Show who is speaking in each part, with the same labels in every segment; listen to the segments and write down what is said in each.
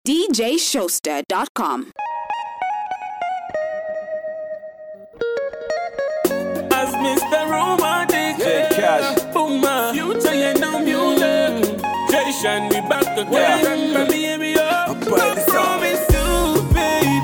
Speaker 1: DJShowster.com.
Speaker 2: As Mr. Romantic, Puma, future you know music. Jason, we back again. Let me hear me up. Promise you, baby.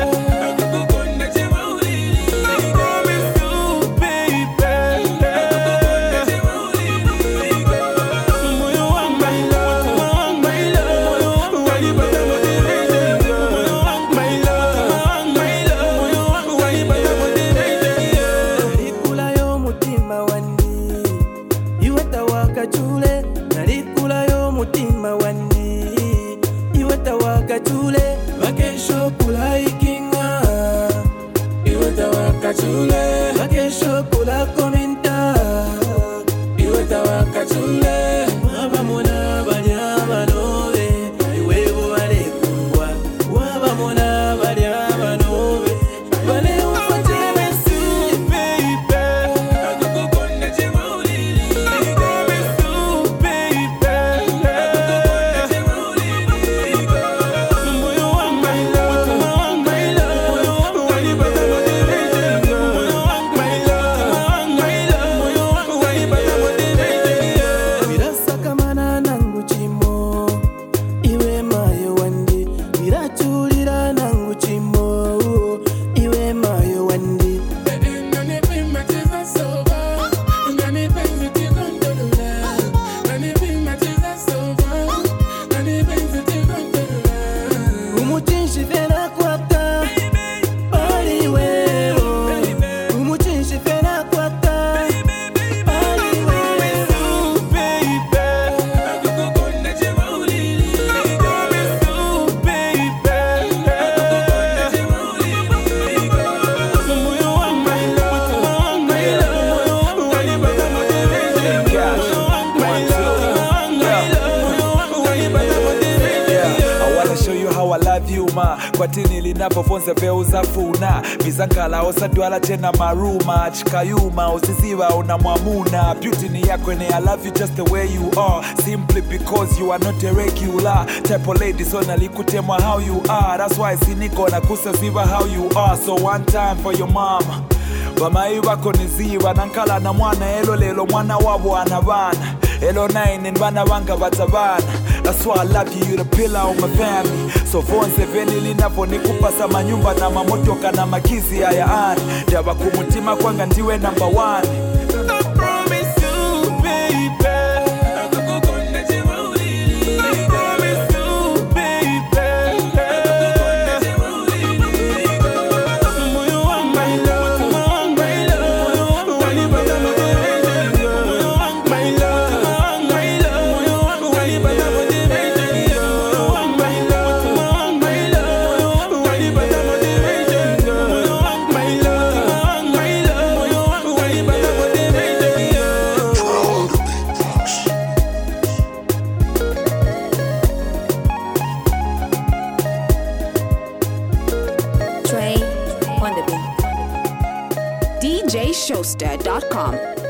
Speaker 3: Kwa tini linapofonze veuza funa Bizankala osadwala tena maruma Chikayuma usiziwa unamwamuna Beauty ni yako ene I love you just the way you are Simply because you are not a regular Type of lady so nalikutemwa how you are That's why siniko na kusaziwa how you are So one time for your mama Bamai wako niziwa Nankala na mwana elo lelo mwana wabo anabana Elo nine bana wanga batabana That's why I love you, you're the pillar of my family So vonse veni linavo nikupasa manyumba na mamotoka na makizi ya yaani Dawa kumutima kwanga ndiwe number one
Speaker 1: DJShowster.com.